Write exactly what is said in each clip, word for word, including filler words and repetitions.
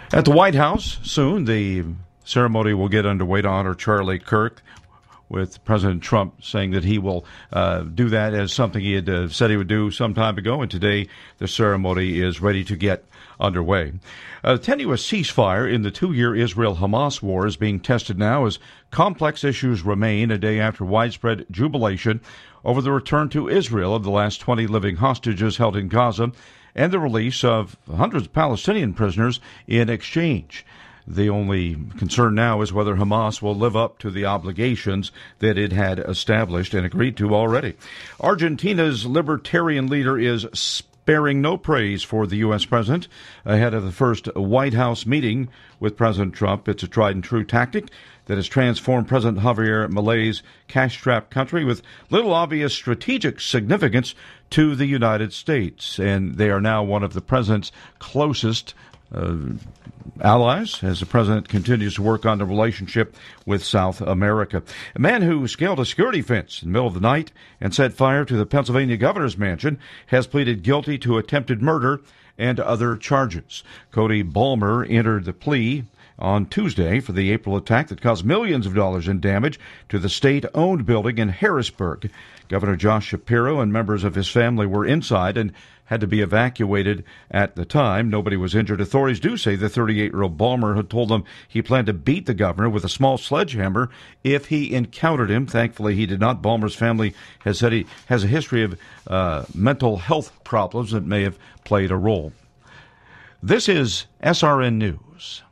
At the White House soon, the ceremony will get underway to honor Charlie Kirk, with President Trump saying that he will uh, do that as something he had uh, said he would do some time ago, and today the ceremony is ready to get underway. A tenuous ceasefire in the two-year Israel-Hamas war is being tested now as complex issues remain a day after widespread jubilation over the return to Israel of the last twenty living hostages held in Gaza and the release of hundreds of Palestinian prisoners in exchange. The only concern now is whether Hamas will live up to the obligations that it had established and agreed to already. Argentina's libertarian leader is sparing no praise for the U S president ahead of the first White House meeting with President Trump. It's a tried and true tactic that has transformed President Javier Milei's cash-strapped country with little obvious strategic significance to the United States. And they are now one of the president's closest Uh, allies as the president continues to work on the relationship with South America. A man who scaled a security fence in the middle of the night and set fire to the Pennsylvania governor's mansion has pleaded guilty to attempted murder and other charges. Cody Balmer entered the plea on Tuesday for the April attack that caused millions of dollars in damage to the state-owned building in Harrisburg. Governor Josh Shapiro and members of his family were inside and had to be evacuated at the time. Nobody was injured. Authorities do say the thirty-eight-year-old Balmer had told them he planned to beat the governor with a small sledgehammer if he encountered him. Thankfully, he did not. Balmer's family has said he has a history of uh, mental health problems that may have played a role. This is S R N News.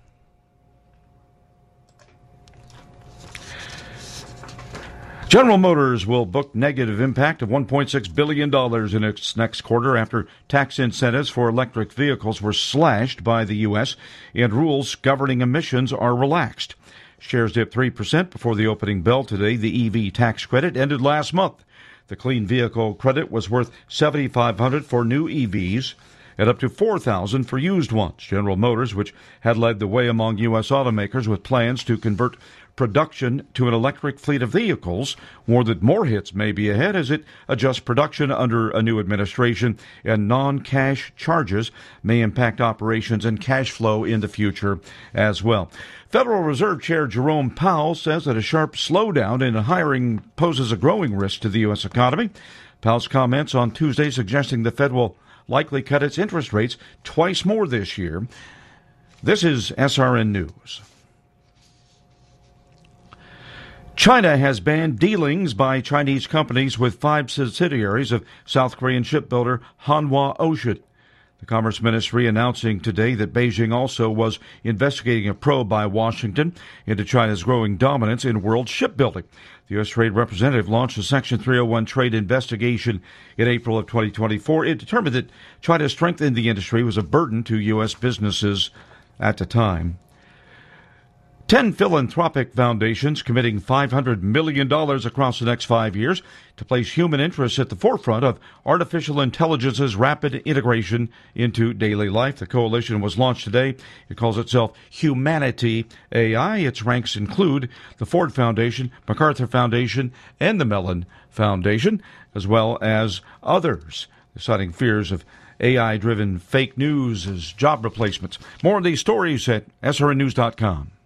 General Motors will book negative impact of one point six billion dollars in its next quarter after tax incentives for electric vehicles were slashed by the U S and rules governing emissions are relaxed. Shares dipped three percent before the opening bell today. The E V tax credit ended last month. The clean vehicle credit was worth seven thousand five hundred dollars for new E Vs and up to four thousand dollars for used ones. General Motors, which had led the way among U S automakers with plans to convert production to an electric fleet of vehicles, warned that more hits may be ahead as it adjusts production under a new administration, and non-cash charges may impact operations and cash flow in the future as well. Federal Reserve Chair Jerome Powell says that a sharp slowdown in hiring poses a growing risk to the U S economy. Powell's comments on Tuesday suggesting the Fed will likely cut its interest rates twice more this year. This is S R N News. China has banned dealings by Chinese companies with five subsidiaries of South Korean shipbuilder Hanwha Ocean. The Commerce Ministry announcing today that Beijing also was investigating a probe by Washington into China's growing dominance in world shipbuilding. The U S. Trade Representative launched a Section three oh one trade investigation in April of twenty twenty-four. It determined that China's strength in the industry was a burden to U S businesses at the time. Ten philanthropic foundations committing five hundred million dollars across the next five years to place human interests at the forefront of artificial intelligence's rapid integration into daily life. The coalition was launched today. It calls itself Humanity A I. Its ranks include the Ford Foundation, MacArthur Foundation, and the Mellon Foundation, as well as others, citing fears of A I-driven fake news as job replacements. More on these stories at S R N news dot com.